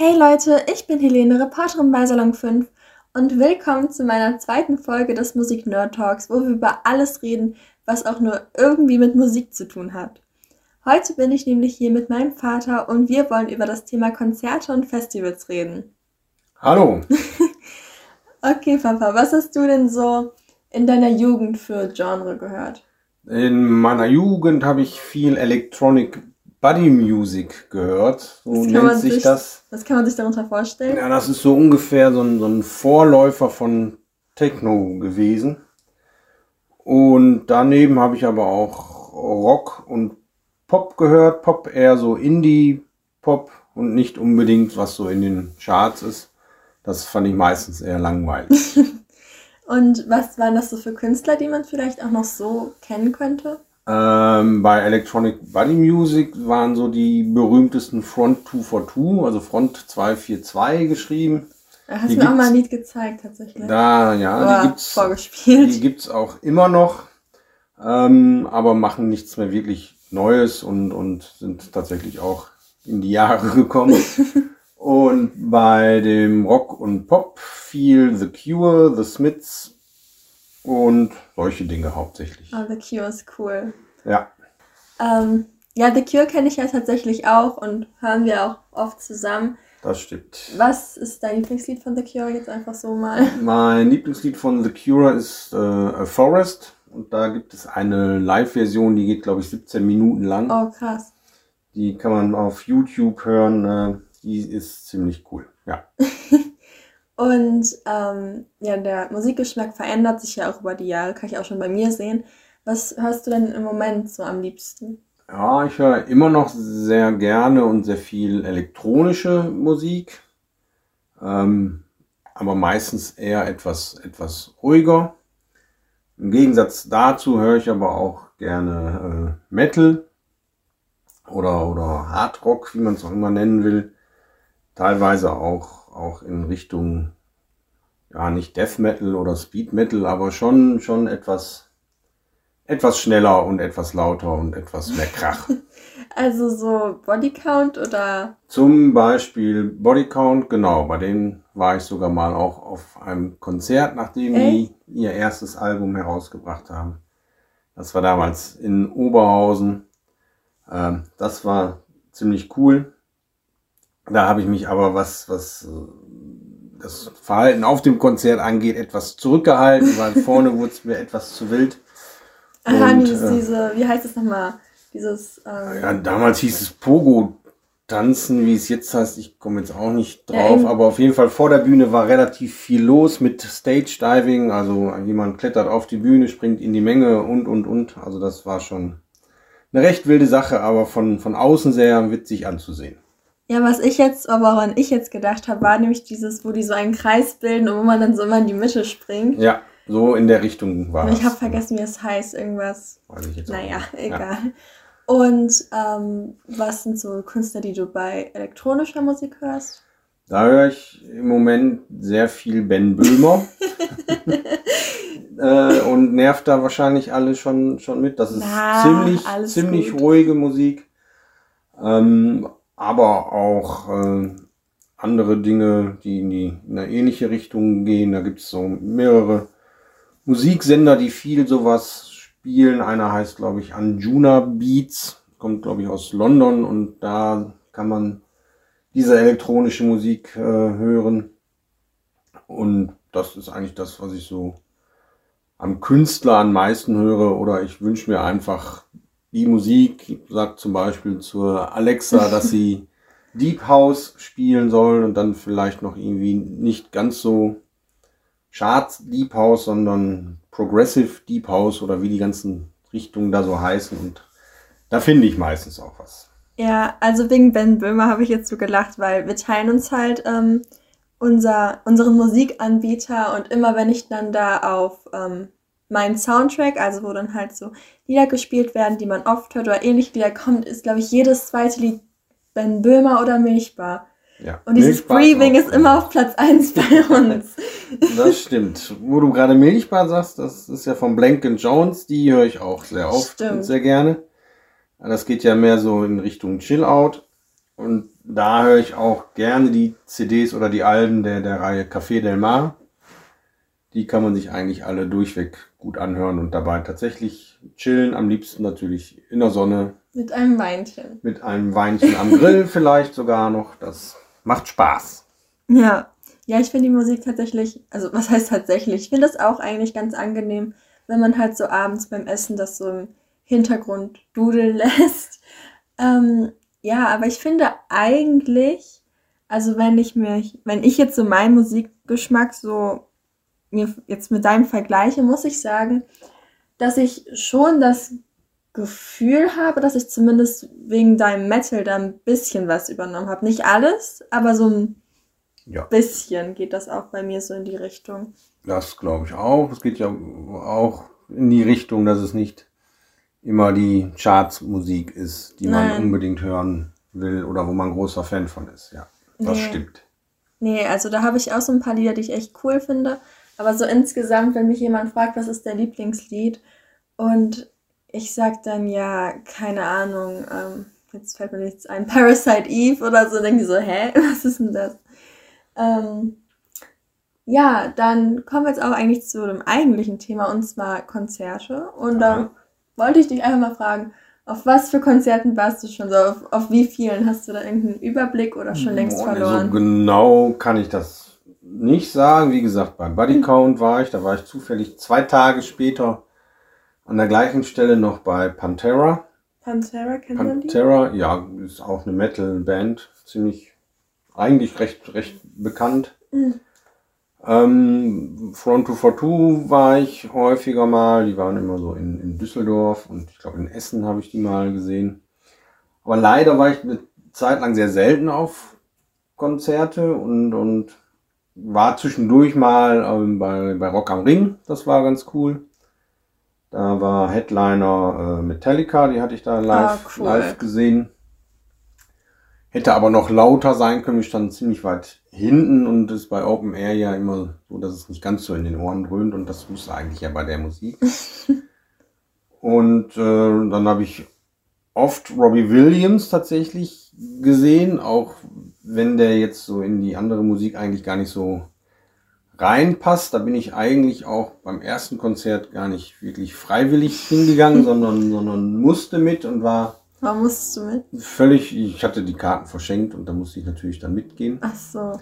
Hey Leute, ich bin Helene, Reporterin bei Salon 5 und willkommen zu meiner zweiten Folge des Musik Nerd Talks, wo wir über alles reden, was auch nur irgendwie mit Musik zu tun hat. Heute bin ich nämlich hier mit meinem Vater und wir wollen über das Thema Konzerte und Festivals reden. Hallo. Okay, Papa, was hast du denn so in deiner Jugend für Genre gehört? In meiner Jugend habe ich viel Electronic Body Music gehört. So Was kann nennt man sich sich, das. was kann man sich darunter vorstellen? Ja, das ist so ungefähr so ein Vorläufer von Techno gewesen. Und daneben habe ich aber auch Rock und Pop gehört. Pop eher so Indie-Pop und nicht unbedingt, was so in den Charts ist. Das fand ich meistens eher langweilig. Und was waren das so für Künstler, die man vielleicht auch noch so kennen könnte? Bei Electronic Body Music waren so die berühmtesten Front 242, also Front 242 geschrieben. Da hast Die du mir auch mal ein gibt's Lied gezeigt, tatsächlich. da, ja, Oder vorgespielt. die gibt's auch immer noch, aber machen nichts mehr wirklich Neues und sind tatsächlich auch in die Jahre gekommen. Und bei dem Rock und Pop fiel The Cure, The Smiths und solche Dinge hauptsächlich. Oh, The Cure ist cool. Ja, Ja, The Cure kenne ich ja tatsächlich auch und hören wir auch oft zusammen. das stimmt. Was ist dein Lieblingslied von The Cure jetzt einfach so mal? Mein Lieblingslied von The Cure ist A Forest. Und da gibt es eine Live-Version, die geht, glaube ich, 17 Minuten lang. Oh, krass. Die kann man auf YouTube hören. Die ist ziemlich cool. Ja. Und ja, der Musikgeschmack verändert sich ja auch über die Jahre, kann ich auch schon bei mir sehen. Was hörst du denn im Moment so am liebsten? Ja, ich höre immer noch sehr gerne und sehr viel elektronische Musik. Aber meistens eher etwas ruhiger. Im Gegensatz dazu höre ich aber auch gerne Metal oder Hard Rock, wie man es auch immer nennen will. Teilweise auch in Richtung, ja, nicht Death Metal oder Speed Metal, aber schon etwas schneller und etwas lauter und etwas mehr Krach. Also so Bodycount oder? Zum Beispiel Body Count, genau, bei denen war ich sogar mal auch auf einem Konzert, nachdem Echt? die ihr erstes Album herausgebracht haben. Das war damals in Oberhausen. Das war ziemlich cool. Da habe ich mich aber, was das Verhalten auf dem Konzert angeht, etwas zurückgehalten, weil vorne wurde es mir etwas zu wild. Haben Und diese, wie heißt es nochmal? Dieses, ja, damals hieß es Pogo-Tanzen, wie es jetzt heißt. Ich komme jetzt auch nicht ja, drauf, aber auf jeden Fall vor der Bühne war relativ viel los mit Stage-Diving. Also jemand klettert auf die Bühne, springt in die Menge und. Also das war schon eine recht wilde Sache, aber von außen sehr witzig anzusehen. ja, woran ich jetzt gedacht habe, war nämlich dieses, wo die so einen Kreis bilden und wo man dann so immer in die Mitte springt. Ja, so in der Richtung war Und ich habe es. vergessen, wie es heißt, irgendwas. Weiß ich jetzt auch Naja, nicht. Ja. egal. Und was sind so Künstler, die du bei elektronischer Musik hörst? Da höre ich im Moment sehr viel Ben Böhmer und nervt da wahrscheinlich alle schon mit. Das ist Na, alles ziemlich gut. ruhige Musik, aber auch andere Dinge, die in eine ähnliche Richtung gehen. Da gibt es so mehrere Musiksender, die viel sowas spielen. Einer heißt, glaube ich, Anjuna Beats, kommt, glaube ich, aus London und da kann man diese elektronische Musik hören. Und das ist eigentlich das, was ich so am Künstler am meisten höre. Oder ich wünsche mir einfach die Musik, sagt zum Beispiel zur Alexa, dass sie Deep House spielen soll und dann vielleicht noch irgendwie nicht ganz so Charts Deep House, sondern Progressive Deep House oder wie die ganzen Richtungen da so heißen. Und da finde ich meistens auch was. Ja, also wegen Ben Böhmer habe ich jetzt so gelacht, weil wir teilen uns halt unseren Musikanbieter und immer wenn ich dann da auf meinen Soundtrack, also wo dann halt so Lieder gespielt werden, die man oft hört oder ähnliche Lieder kommt, ist glaube ich jedes zweite Lied Ben Böhmer oder Milchbar. Ja, Und dieses Milchbar ist Breathing auch, ist immer auf Platz 1 bei uns. das stimmt. Wo du gerade Milchbar sagst, das ist ja von Blank Jones, die höre ich auch sehr oft und Stimmt. sehr gerne. Das geht ja mehr so in Richtung Chill-Out. Und da höre ich auch gerne die CDs oder die Alben der Reihe Café Del Mar. Die kann man sich eigentlich alle durchweg gut anhören und dabei tatsächlich chillen. Am liebsten natürlich in der Sonne. Mit einem Weinchen. Mit einem Weinchen am Grill vielleicht sogar noch. Das macht Spaß. Ja, ich finde die Musik tatsächlich, also was heißt tatsächlich? Ich finde das auch eigentlich ganz angenehm, wenn man halt so abends beim Essen das so im Hintergrund dudeln lässt. Ja, aber ich finde eigentlich, also wenn ich jetzt so meinen Musikgeschmack so mir jetzt mit deinem vergleiche, muss ich sagen, dass ich schon das Gefühl habe, dass ich zumindest wegen deinem Metal da ein bisschen was übernommen habe. Nicht alles, aber so ein bisschen geht das auch bei mir so in die Richtung. Das glaube ich auch. Es geht ja auch in die Richtung, dass es nicht immer die Charts-Musik ist, die man unbedingt hören will oder wo man großer Fan von ist. Ja, das stimmt. Nee, also da habe ich auch so ein paar Lieder, die ich echt cool finde. Aber so insgesamt, wenn mich jemand fragt, was ist dein Lieblingslied? Und ich sag dann, ja, keine Ahnung, jetzt fällt mir nichts ein, Parasite Eve oder so, denke ich so, hä, was ist denn das? Ja, dann kommen wir jetzt auch eigentlich zu dem eigentlichen Thema, und zwar Konzerte. Und da wollte ich dich einfach mal fragen, auf was für Konzerten warst du schon so? Auf wie vielen? Hast du da irgendeinen Überblick oder schon längst verloren? So genau kann ich das nicht sagen. Wie gesagt, bei Body Count war ich. Da war ich zufällig 2 Tage später an der gleichen Stelle noch bei Pantera. Pantera, kennt man die? Pantera, ja, ist auch eine Metal-Band. Eigentlich recht bekannt. Front 242 war ich häufiger mal. Die waren immer so in Düsseldorf und ich glaube in Essen habe ich die mal gesehen. Aber leider war ich eine Zeit lang sehr selten auf Konzerte und war zwischendurch mal bei Rock am Ring. Das war ganz cool. Da war Headliner Metallica, die hatte ich da live gesehen. Hätte aber noch lauter sein können. Wir standen ziemlich weit hinten und ist bei Open Air ja immer so, dass es nicht ganz so in den Ohren dröhnt und das muss eigentlich ja bei der Musik. Und dann habe ich oft Robbie Williams tatsächlich gesehen, auch wenn der jetzt so in die andere Musik eigentlich gar nicht so reinpasst. Da bin ich eigentlich auch beim ersten Konzert gar nicht wirklich freiwillig hingegangen, sondern musste mit und war... Warum musstest du mit? Ich hatte die Karten verschenkt und da musste ich natürlich dann mitgehen. Ach so.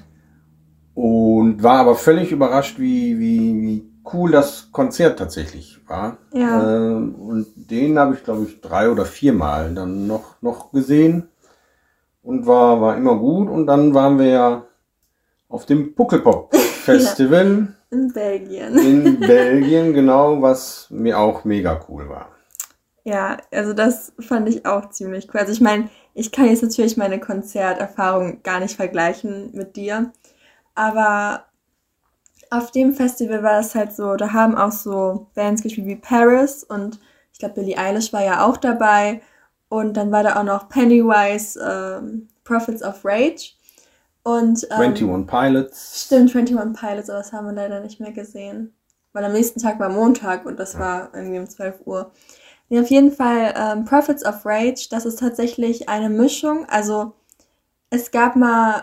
Und war aber völlig überrascht, wie cool das Konzert tatsächlich war. Ja. Und den habe ich, glaube ich, 3 oder 4 Mal dann noch gesehen. Und war immer gut. Und dann waren wir ja auf dem Pukkelpop-Festival. Ja, in Belgien. In Belgien, genau, was mir auch mega cool war. Ja, also das fand ich auch ziemlich cool. Also ich meine, ich kann jetzt natürlich meine Konzerterfahrung gar nicht vergleichen mit dir, aber auf dem Festival war es halt so, da haben auch so Bands gespielt wie Paris und ich glaube Billie Eilish war ja auch dabei und dann war da auch noch Pennywise, Prophets of Rage und 21 Pilots. Stimmt, 21 Pilots, aber das haben wir leider nicht mehr gesehen, weil am nächsten Tag war Montag und das war irgendwie um 12 Uhr. Ja, auf jeden Fall Prophets of Rage, das ist tatsächlich eine Mischung, also es gab mal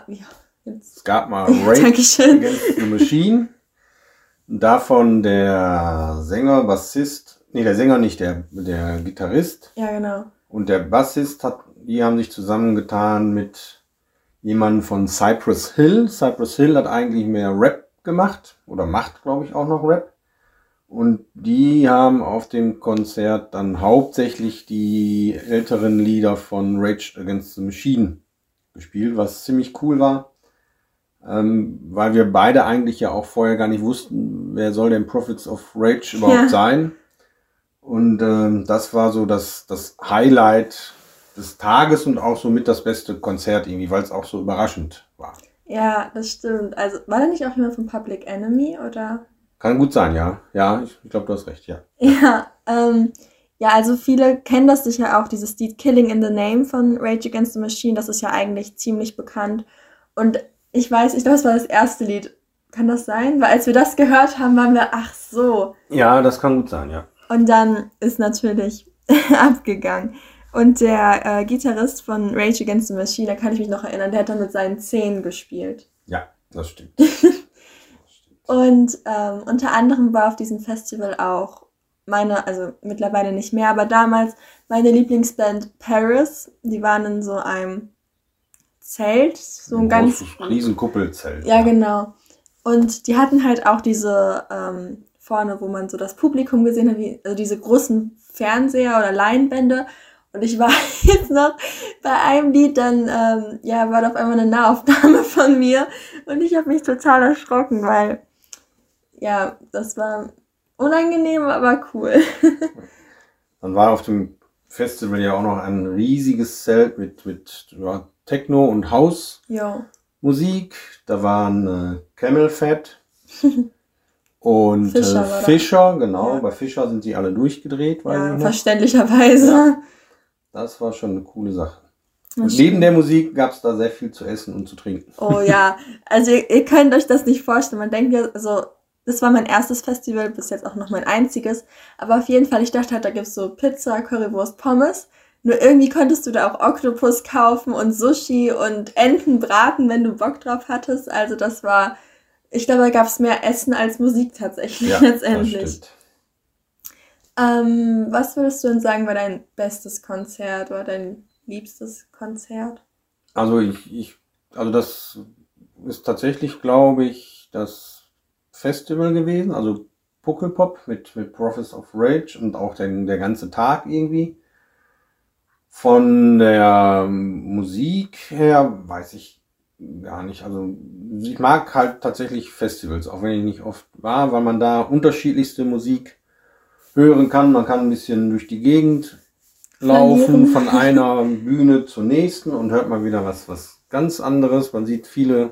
Rage Against the Machine, davon der Sänger, Bassist, der Sänger nicht, der Gitarrist. Ja, genau. Und der Bassist die haben sich zusammengetan mit jemandem von Cypress Hill. Cypress Hill hat eigentlich mehr Rap gemacht oder macht, glaube ich, auch noch Rap. Und die haben auf dem Konzert dann hauptsächlich die älteren Lieder von Rage Against the Machine gespielt, was ziemlich cool war, weil wir beide eigentlich ja auch vorher gar nicht wussten, wer soll denn Prophets of Rage überhaupt sein. Und das war so das Highlight des Tages und auch so mit das beste Konzert irgendwie, weil es auch so überraschend war. Ja, das stimmt. Also war da nicht auch jemand von Public Enemy oder... Kann gut sein, ja. Ja, ich glaube, du hast recht, ja. Ja, ja, also viele kennen das sicher auch, dieses Lied Killing in the Name von Rage Against the Machine, das ist ja eigentlich ziemlich bekannt. Und ich glaube, das war das erste Lied. Kann das sein? Weil als wir das gehört haben, waren wir, ach so. Ja, das kann gut sein, ja. Und dann ist natürlich abgegangen. Und der Gitarrist von Rage Against the Machine, da kann ich mich noch erinnern, der hat dann mit seinen Zähnen gespielt. Ja, das stimmt. Und unter anderem war auf diesem Festival auch also mittlerweile nicht mehr, aber damals meine Lieblingsband Paris. Die waren in so einem Zelt, so ein ganz Riesenkuppelzelt. Ja, genau. Und die hatten halt auch diese vorne, wo man so das Publikum gesehen hat, also diese großen Fernseher oder Leinwände. Und ich war jetzt noch bei einem Lied, dann war da auf einmal eine Nahaufnahme von mir. Und ich habe mich total erschrocken, weil das war unangenehm, aber cool. Dann war auf dem Festival ja auch noch ein riesiges Zelt mit Techno und House-Musik. Da waren Camel Fat und Fischer, genau. Ja. Bei Fischer sind die alle durchgedreht, weiß ich noch. Verständlicherweise. Ja, das war schon eine coole Sache. Und neben der Musik gab es da sehr viel zu essen und zu trinken. Oh ja, also ihr könnt euch das nicht vorstellen. Man denkt ja, also das war mein erstes Festival, bis jetzt auch noch mein einziges. Aber auf jeden Fall, ich dachte halt, da gibt's so Pizza, Currywurst, Pommes. Nur irgendwie konntest du da auch Oktopus kaufen und Sushi und Entenbraten, wenn du Bock drauf hattest. Also das war, ich glaube, da gab's mehr Essen als Musik tatsächlich letztendlich. Das stimmt. Was würdest du denn sagen, war dein bestes Konzert oder dein liebstes Konzert? Also also das ist tatsächlich, glaube ich, das Festival gewesen, also Pukkelpop mit Prophets of Rage und auch der ganze Tag irgendwie. Von der Musik her weiß ich gar nicht. Also ich mag halt tatsächlich Festivals, auch wenn ich nicht oft war, weil man da unterschiedlichste Musik hören kann. Man kann ein bisschen durch die Gegend laufen, von einer Bühne zur nächsten und hört mal wieder was ganz anderes. Man sieht viele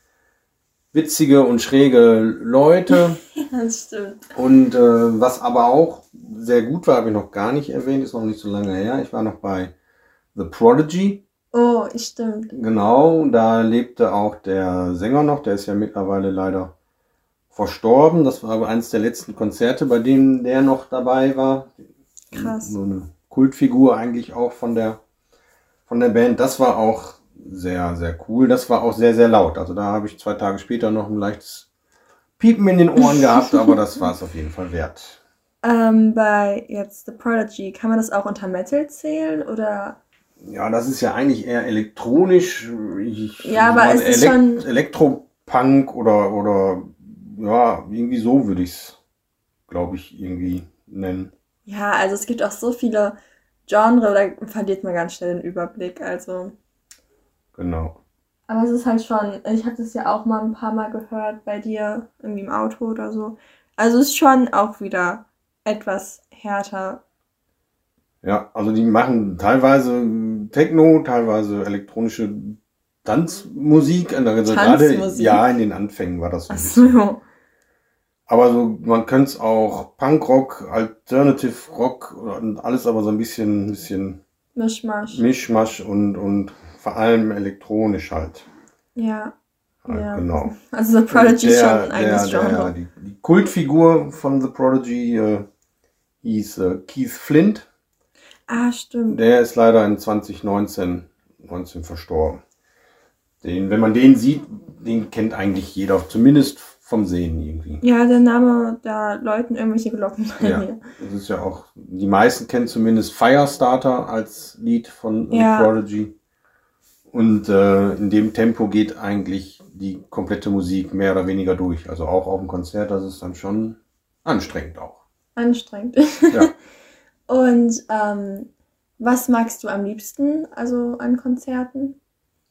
witzige und schräge Leute. Das stimmt. Und was aber auch sehr gut war, habe ich noch gar nicht erwähnt, ist noch nicht so lange her. Ich war noch bei The Prodigy. Oh, stimmt. Genau, da lebte auch der Sänger noch, der ist ja mittlerweile leider verstorben. Das war aber eines der letzten Konzerte, bei denen der noch dabei war. Krass. So eine Kultfigur eigentlich auch von der Band. Das war auch sehr, sehr cool. Das war auch sehr, sehr laut. Also da habe ich 2 Tage später noch ein leichtes Piepen in den Ohren gehabt, aber das war es auf jeden Fall wert. Bei jetzt The Prodigy, kann man das auch unter Metal zählen oder? Ja, das ist ja eigentlich eher elektronisch. Aber es ist schon Elektropunk oder ja, irgendwie so würde ich es, glaube ich, irgendwie nennen. Ja, also es gibt auch so viele Genre, da verliert man ganz schnell den Überblick, also. Genau. Aber es ist halt schon, ich habe das ja auch mal ein paar Mal gehört bei dir, irgendwie im Auto oder so. Also es ist schon auch wieder etwas härter. Ja, also die machen teilweise Techno, teilweise elektronische Tanzmusik. Also gerade ja, in den Anfängen war das so ein bisschen. So. Aber so, man könnte es auch Punkrock, Alternative Rock und alles aber so ein bisschen Mischmasch und vor allem elektronisch halt. Ja. Ja. Genau. Also The Prodigy ist schon ein eigenes Genre. Die Kultfigur von The Prodigy hieß Keith Flint. Ah, stimmt. Der ist leider in 2019 verstorben. Wenn man den sieht, den kennt eigentlich jeder, zumindest vom Sehen irgendwie. Ja, der Name, da läuten irgendwelche Glocken bei mir. Das ist ja auch, die meisten kennen zumindest Firestarter als Lied von The Prodigy. Und in dem Tempo geht eigentlich die komplette Musik mehr oder weniger durch. Also auch auf dem Konzert, das ist dann schon anstrengend auch. Anstrengend. Ja. Und was magst du am liebsten, also an Konzerten?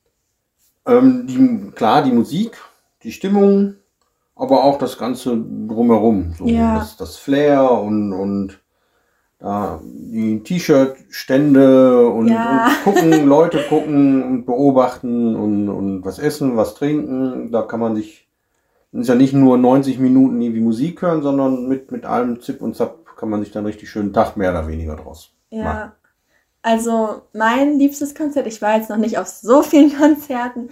Die Musik, die Stimmung, aber auch das Ganze drumherum. So das Flair und die T-Shirt-Stände und gucken, Leute gucken und beobachten und was essen, was trinken. Da kann man sich, ist ja nicht nur 90 Minuten irgendwie Musik hören, sondern mit allem Zip und Zap kann man sich dann richtig schönen Tag mehr oder weniger draus machen. Also mein liebstes Konzert, ich war jetzt noch nicht auf so vielen Konzerten,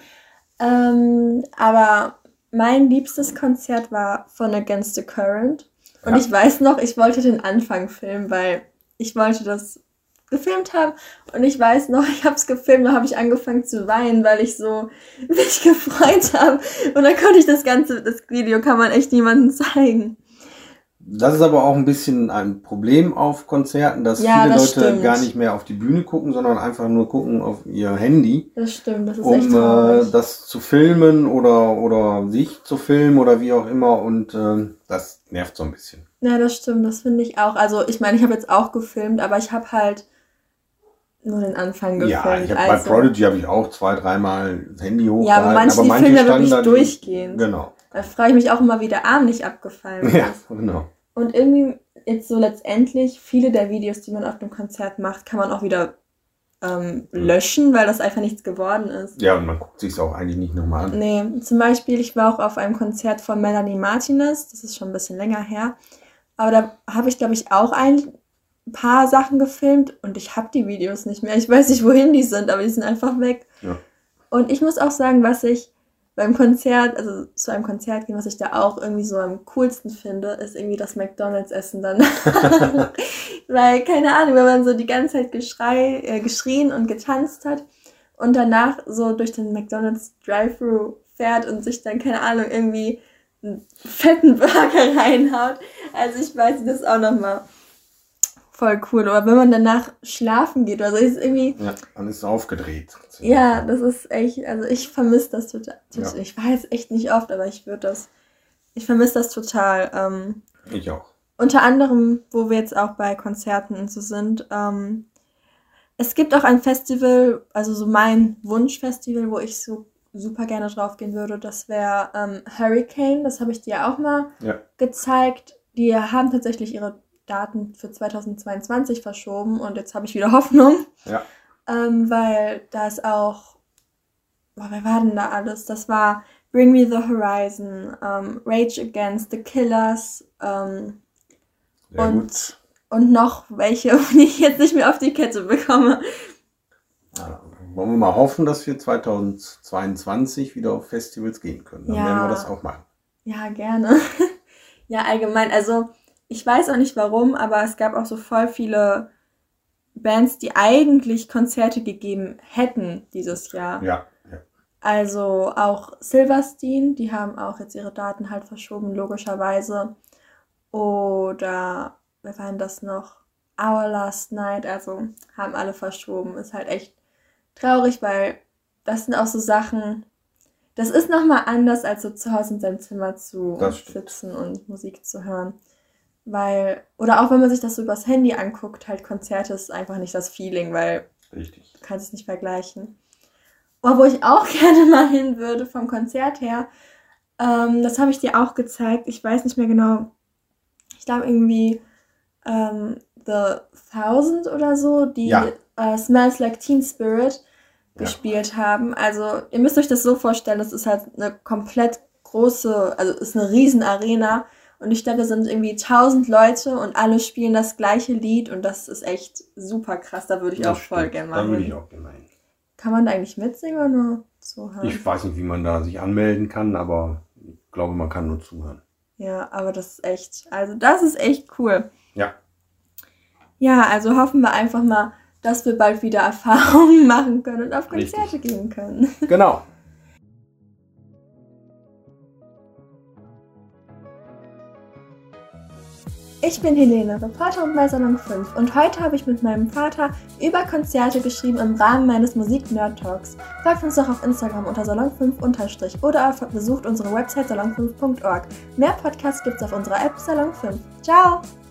aber mein liebstes Konzert war von Against the Current. Und ich weiß noch, ich wollte den Anfang filmen, weil ich wollte das gefilmt haben. Und ich weiß noch, ich habe es gefilmt, da habe ich angefangen zu weinen, weil ich so mich gefreut habe. Und dann konnte ich das Video kann man echt niemandem zeigen. Das ist aber auch ein bisschen ein Problem auf Konzerten, dass viele Leute gar nicht mehr auf die Bühne gucken, sondern einfach nur gucken auf ihr Handy. Das stimmt, das ist echt traurig. Das zu filmen oder sich zu filmen oder wie auch immer und das nervt so ein bisschen. Ja, das stimmt, das finde ich auch. Also ich meine, ich habe jetzt auch gefilmt, aber ich habe halt nur den Anfang gefilmt. Ja, bei Prodigy habe ich auch 2-3 Mal das Handy hochgehalten. Ja, aber manche filmen ja wirklich durchgehend. Genau. Da frage ich mich auch immer, wie der Arm nicht abgefallen ist. Ja, genau. Und irgendwie jetzt so letztendlich, viele der Videos, die man auf dem Konzert macht, kann man auch wieder löschen, weil das einfach nichts geworden ist. Ja, und man guckt sich es auch eigentlich nicht nochmal an. Nee, zum Beispiel, ich war auch auf einem Konzert von Melanie Martinez, das ist schon ein bisschen länger her, aber da habe ich, glaube ich, auch ein paar Sachen gefilmt und ich habe die Videos nicht mehr. Ich weiß nicht, wohin die sind, aber die sind einfach weg. Ja. Und ich muss auch sagen, was ich beim Konzert, also zu einem Konzert gehen, was ich da auch irgendwie so am coolsten finde, ist irgendwie das McDonald's-Essen dann. Weil, keine Ahnung, wenn man so die ganze Zeit geschrien und getanzt hat und danach so durch den McDonald's Drive-Thru fährt und sich dann, keine Ahnung, irgendwie einen fetten Burger reinhaut. Also ich weiß, das ist auch nochmal voll cool. Oder wenn man danach schlafen geht oder so, ist es irgendwie... Ja, dann ist es aufgedreht. Ja, das ist echt, also ich vermisse das total. Ja. Ich war jetzt echt nicht oft, aber ich vermisse das total. Ich auch. Unter anderem, wo wir jetzt auch bei Konzerten und so sind, es gibt auch ein Festival, also so mein Wunschfestival, wo ich so super gerne drauf gehen würde, das wäre Hurricane, das habe ich dir auch mal gezeigt. Die haben tatsächlich ihre Daten für 2022 verschoben und jetzt habe ich wieder Hoffnung. Ja. Weil da ist auch, wer war denn da alles? Das war Bring Me the Horizon, Rage Against, The Killers und noch welche, die ich jetzt nicht mehr auf die Kette bekomme. Ja, wollen wir mal hoffen, dass wir 2022 wieder auf Festivals gehen können. Dann werden wir das auch machen. Ja, gerne. Ja, allgemein, also ich weiß auch nicht warum, aber es gab auch so voll viele Bands, die eigentlich Konzerte gegeben hätten dieses Jahr. Ja. Also auch Silverstein, die haben auch jetzt ihre Daten halt verschoben, logischerweise. Oder, wer war denn das noch? Our Last Night, also haben alle verschoben. Ist halt echt traurig, weil das sind auch so Sachen, das ist nochmal anders, als so zu Hause in seinem Zimmer zu sitzen und Musik zu hören. Weil, oder auch wenn man sich das so übers Handy anguckt, halt Konzerte ist einfach nicht das Feeling, weil du kannst es nicht vergleichen. Oder wo ich auch gerne mal hin würde vom Konzert her, das habe ich dir auch gezeigt, ich weiß nicht mehr genau, ich glaube irgendwie The Thousand oder so, die Smells Like Teen Spirit gespielt haben. Also ihr müsst euch das so vorstellen, das ist halt eine komplett große, also ist eine riesen Arena. Und ich glaube, da sind irgendwie 1000 Leute und alle spielen das gleiche Lied und das ist echt super krass. Da würde ich auch voll gerne mal hin. Da würde ich auch gerne hin. Kann man da eigentlich mitsingen oder nur zuhören? Ich weiß nicht, wie man da sich anmelden kann, aber ich glaube, man kann nur zuhören. Ja, aber das ist echt cool. Ja. Ja, also hoffen wir einfach mal, dass wir bald wieder Erfahrungen machen können und auf Konzerte gehen können. Genau. Ich bin Helene, Reporterin bei Salon 5 und heute habe ich mit meinem Vater über Konzerte geschrieben im Rahmen meines Musik-Nerd-Talks. Folgt uns doch auf Instagram unter salon5_ oder besucht unsere Website salon5.org. Mehr Podcasts gibt's auf unserer App Salon 5. Ciao!